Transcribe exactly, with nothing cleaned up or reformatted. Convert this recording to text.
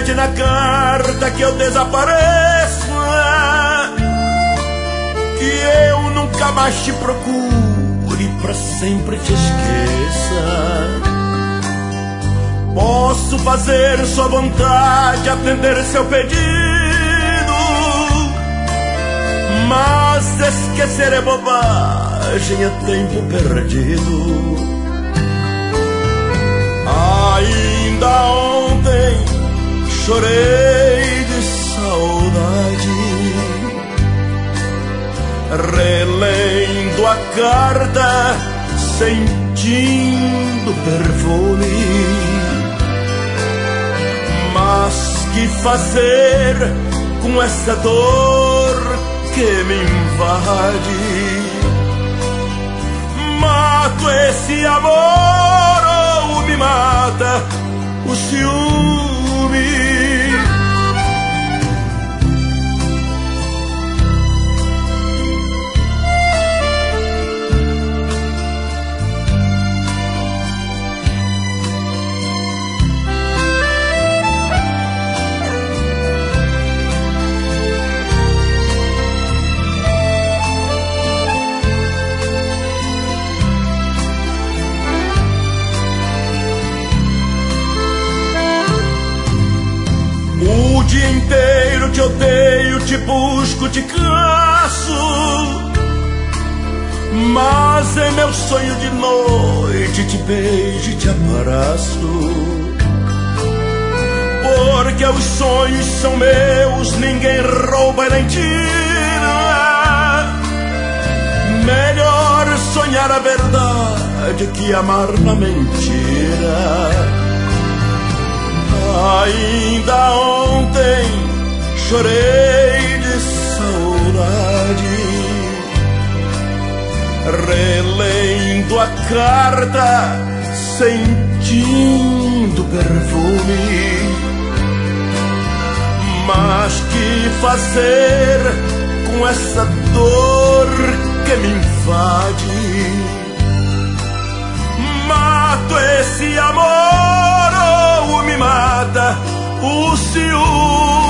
pede na carta que eu desapareça, que eu nunca mais te procure, pra sempre te esqueça. Posso fazer sua vontade, atender seu pedido, mas esquecer é bobagem, é tempo perdido. Ainda ontem chorei de saudade, relendo a carta, sentindo perfume. Mas que fazer com essa dor que me invade? Mato esse amor ou me mata o ciúme? O dia inteiro te odeio, te busco, te caço, mas em meu sonho de noite te beijo e te abraço. Porque os sonhos são meus, ninguém rouba nem tira. Melhor sonhar a verdade que amar na mentira. Ainda ontem chorei de saudade, relendo a carta, sentindo perfume. Mas que fazer com essa dor que me invade? Mato esse amor ou me mata o ciúme?